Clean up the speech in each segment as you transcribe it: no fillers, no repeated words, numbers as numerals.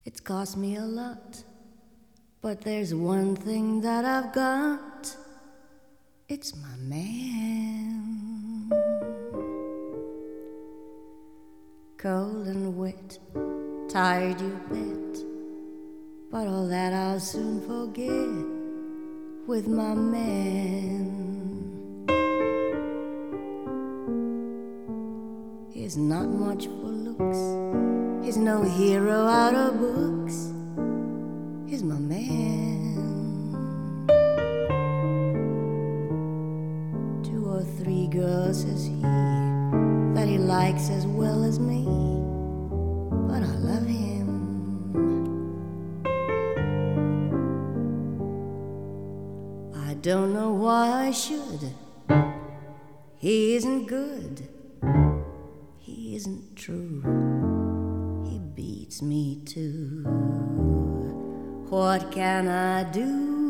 It's cost me a lot, but there's one thing that I've got. It's my man. Cold and wet, tired you bet, but all that I'll soon forget with my man. He's not much for looks, he's no hero out of books. He's my man. 2 or 3 girls, says he, that he likes as well as me, but I love him. I don't know why I should. He isn't good, he isn't true, he beats me too. What can I do?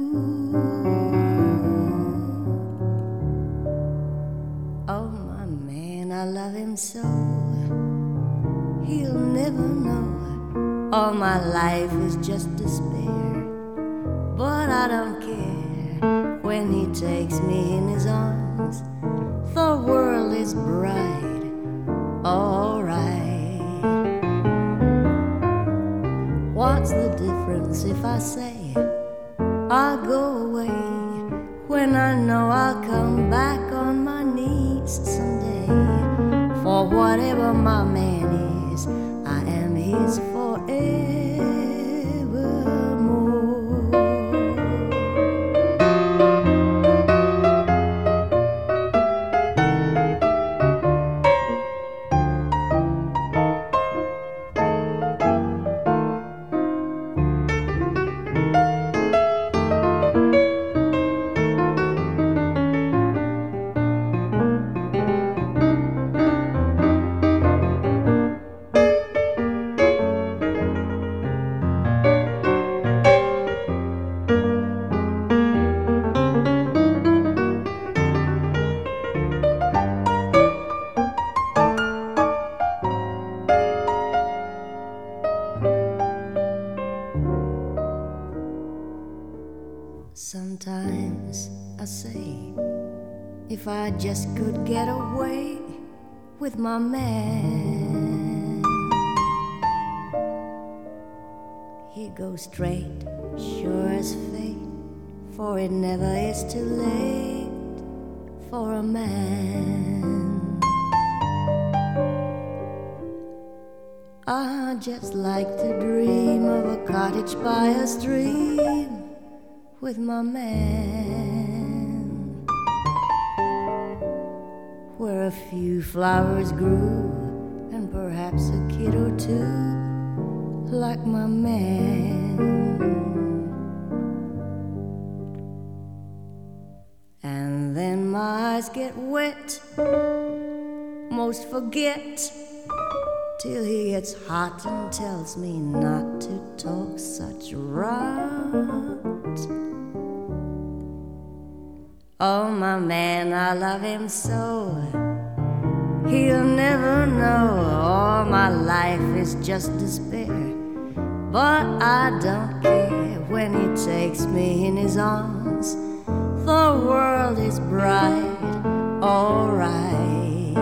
Oh, my man, I love him so. He'll never know all my life is just despair. But I don't care when he takes me in his arms. The world is bright, all right. What's the difference if I say I'll go away when I know I'll come back on my knees someday? For whatever my man is, I am his forevermore. Sometimes I say, if I just could get away with my man. He'd go straight, sure as fate, for it never is too late for a man. I just like to dream of a cottage by a stream with my man, where a few flowers grew and perhaps a kid or two like my man. And then my eyes get wet, most forget, till he gets hot and tells me not to talk such rot. Oh, my man, I love him so. He'll never know all my life is just despair. But I don't care when he takes me in his arms. The world is bright, all right.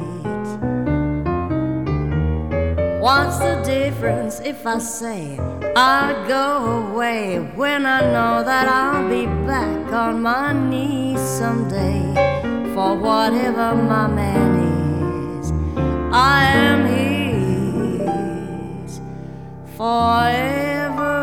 What's the difference if I say I'll go away when I know that I'll be back on my knees someday? For whatever my man is, I am his forever.